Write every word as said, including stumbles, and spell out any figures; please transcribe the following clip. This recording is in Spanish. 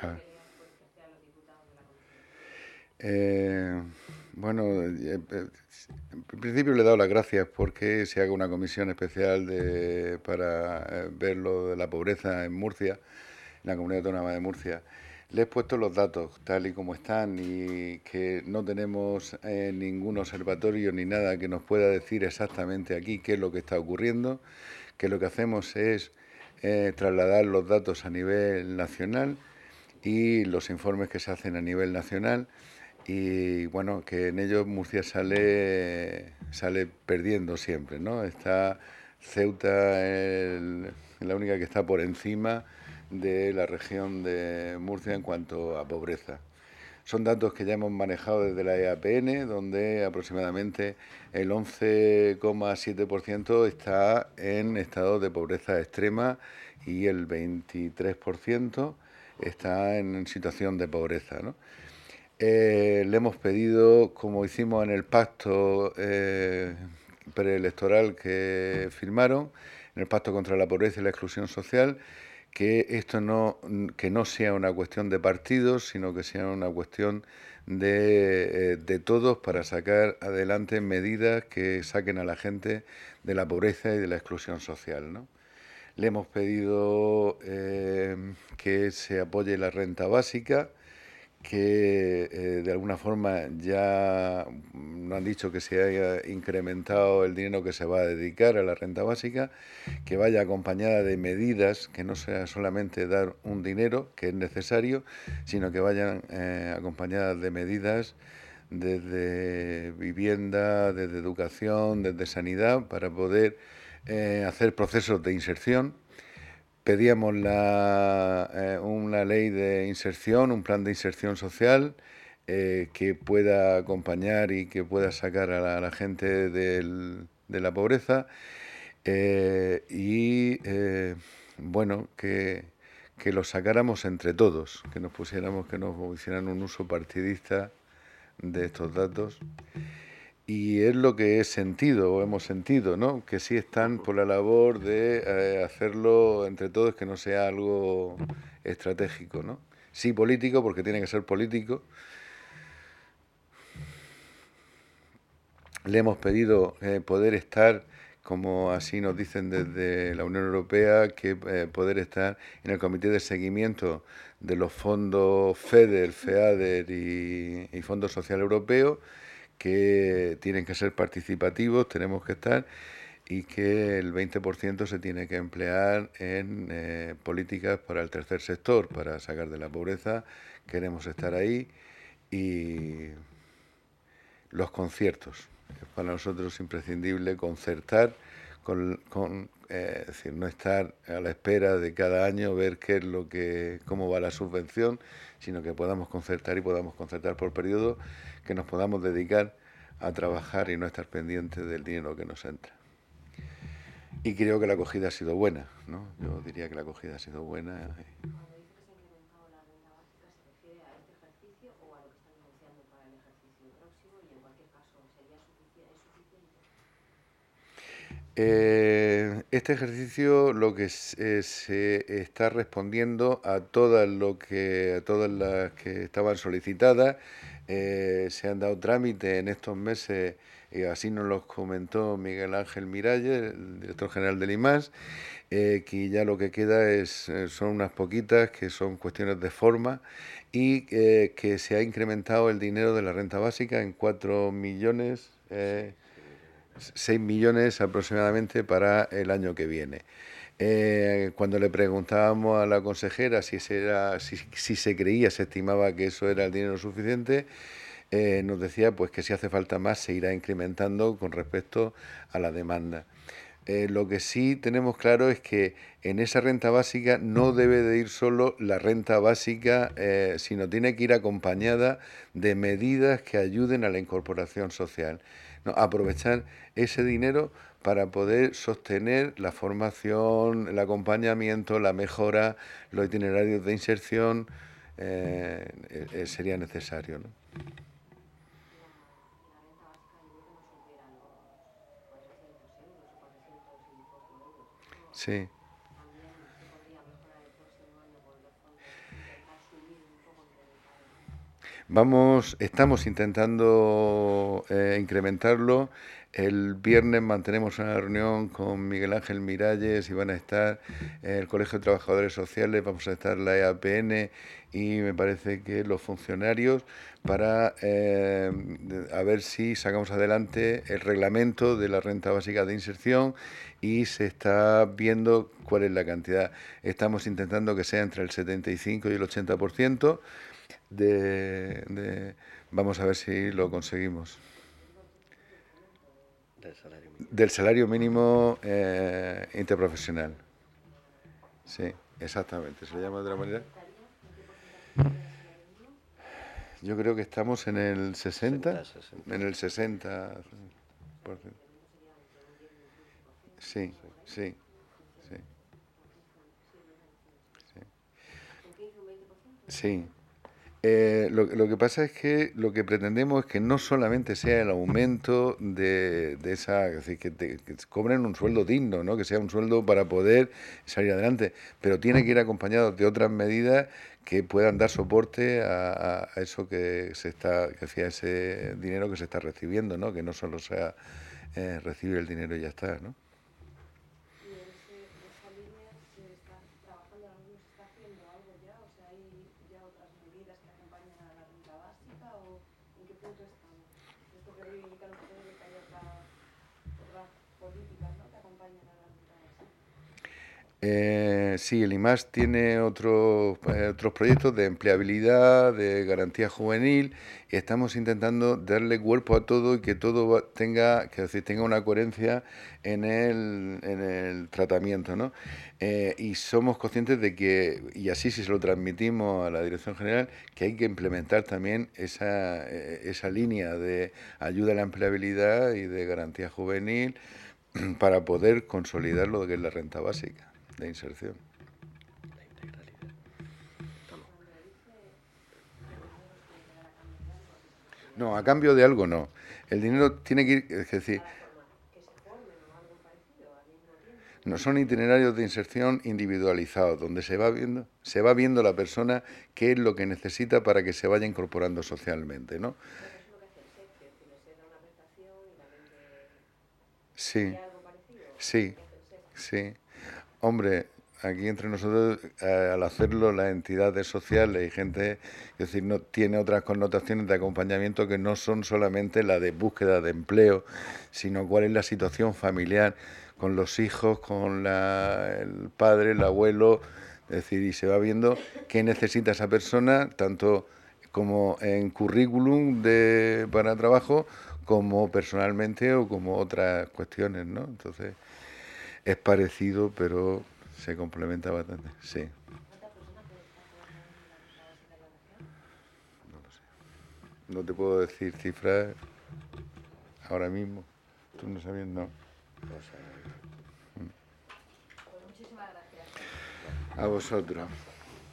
Ah. Eh, bueno, eh, eh, en principio le he dado las gracias porque se haga una comisión especial de, para eh, ver lo de la pobreza en Murcia, en la comunidad autónoma de Murcia. Le he puesto los datos tal y como están y que no tenemos eh, ningún observatorio ni nada que nos pueda decir exactamente aquí qué es lo que está ocurriendo, que lo que hacemos es eh, trasladar los datos a nivel nacional y los informes que se hacen a nivel nacional y bueno, que en ellos Murcia sale sale perdiendo siempre, ¿no? Está Ceuta el, la única que está por encima de la región de Murcia en cuanto a pobreza. Son datos que ya hemos manejado desde la E A P N, donde aproximadamente el once coma siete por ciento está en estado de pobreza extrema y el veintitrés por ciento está en situación de pobreza, ¿no? Eh, le hemos pedido, como hicimos en el pacto eh, preelectoral que firmaron, en el pacto contra la pobreza y la exclusión social, que esto no, que no sea una cuestión de partidos, sino que sea una cuestión de, eh, de todos para sacar adelante medidas que saquen a la gente de la pobreza y de la exclusión social, ¿no? Le hemos pedido eh, que se apoye la renta básica, que eh, de alguna forma ya nos han dicho que se haya incrementado el dinero que se va a dedicar a la renta básica, que vaya acompañada de medidas, que no sea solamente dar un dinero, que es necesario, sino que vayan eh, acompañadas de medidas desde vivienda, desde educación, desde sanidad, para poder eh, hacer procesos de inserción. Pedíamos la, eh, una ley de inserción, un plan de inserción social eh, que pueda acompañar y que pueda sacar a la, a la gente del, de la pobreza eh, y eh, bueno, que, que lo sacáramos entre todos, que nos pusiéramos, que nos hicieran un uso partidista de estos datos. Y es lo que he sentido o hemos sentido, ¿no? Que sí están por la labor de eh, hacerlo entre todos, que no sea algo estratégico, ¿no? Sí político, porque tiene que ser político. Le hemos pedido eh, poder estar, como así nos dicen desde la Unión Europea, que eh, poder estar en el comité de seguimiento de los fondos FEDER, FEADER y, y Fondo Social Europeo, que tienen que ser participativos, tenemos que estar, y que el veinte por ciento se tiene que emplear en eh, políticas para el tercer sector, para sacar de la pobreza. Queremos estar ahí. Y los conciertos. Para nosotros es imprescindible concertar, con, con eh, es decir, no estar a la espera de cada año ver qué es lo que, cómo va la subvención, sino que podamos concertar y podamos concertar por periodo, que nos podamos dedicar a trabajar y no estar pendientes del dinero que nos entra. Y creo que la acogida ha sido buena, ¿no? Yo diría que la acogida ha sido buena. Eh, este ejercicio lo que se, se está respondiendo a todas lo que a todas las que estaban solicitadas. Eh, se han dado trámite en estos meses y así nos los comentó Miguel Ángel Miralles, el director general del I M A S, eh, que ya lo que queda es eh, son unas poquitas que son cuestiones de forma y eh, que se ha incrementado el dinero de la renta básica en cuatro millones. Eh, seis millones aproximadamente para el año que viene. Eh, cuando le preguntábamos a la consejera si, ese era, si, si se creía, se estimaba que eso era el dinero suficiente, eh, nos decía pues que si hace falta más se irá incrementando con respecto a la demanda. Eh, lo que sí tenemos claro es que en esa renta básica no debe de ir solo la renta básica, eh, sino tiene que ir acompañada de medidas que ayuden a la incorporación social. ¿No? Aprovechar ese dinero para poder sostener la formación, el acompañamiento, la mejora, los itinerarios de inserción, eh, eh, sería necesario, ¿no? Sí. Vamos, estamos intentando eh, incrementarlo. El viernes mantenemos una reunión con Miguel Ángel Miralles y van a estar en el Colegio de Trabajadores Sociales, vamos a estar la E A P N y me parece que los funcionarios para eh, a ver si sacamos adelante el reglamento de la renta básica de inserción y se está viendo cuál es la cantidad. Estamos intentando que sea entre el setenta y cinco y el ochenta por ciento. De, de, vamos a ver si lo conseguimos. Del salario mínimo. Del salario mínimo eh, interprofesional. Sí, exactamente. ¿Se llama de otra manera? Yo creo que estamos en el sesenta, en el sesenta por ciento. Sí, sí, sí. Sí. Eh, lo, lo que pasa es que lo que pretendemos es que no solamente sea el aumento de, de esa, es decir, que, te, que cobren un sueldo digno, ¿no? Que sea un sueldo para poder salir adelante, pero tiene que ir acompañado de otras medidas que puedan dar soporte a, a eso que se está, que hacía ese dinero que se está recibiendo, ¿no? Que no solo sea eh, recibir el dinero y ya está, ¿no? Eh, sí, el I M A S tiene otros, eh, otros proyectos de empleabilidad, de garantía juvenil, y estamos intentando darle cuerpo a todo y que todo va- tenga, que decir, tenga una coherencia en el, en el tratamiento, ¿no? Eh, y somos conscientes de que, y así si se lo transmitimos a la Dirección General, que hay que implementar también esa, eh, esa línea de ayuda a la empleabilidad y de garantía juvenil para poder consolidar lo que es la renta básica de inserción. La integralidad. Estamos. No, a cambio de algo no. El dinero tiene que ir, es decir, no son itinerarios de inserción individualizados, donde se va viendo, se va viendo la persona qué es lo que necesita para que se vaya incorporando socialmente, ¿no? Sí, sí, sí. Hombre, aquí entre nosotros, eh, al hacerlo, las entidades sociales y gente, es decir, no tiene otras connotaciones de acompañamiento que no son solamente la de búsqueda de empleo, sino cuál es la situación familiar con los hijos, con la, el padre, el abuelo, es decir, y se va viendo qué necesita esa persona, tanto como en currículum de, para trabajo, como personalmente o como otras cuestiones, ¿no? Entonces, es parecido, pero se complementa bastante, sí. No lo sé. No te puedo decir cifras ahora mismo. Tú no sabías, no. No sé. A vosotros.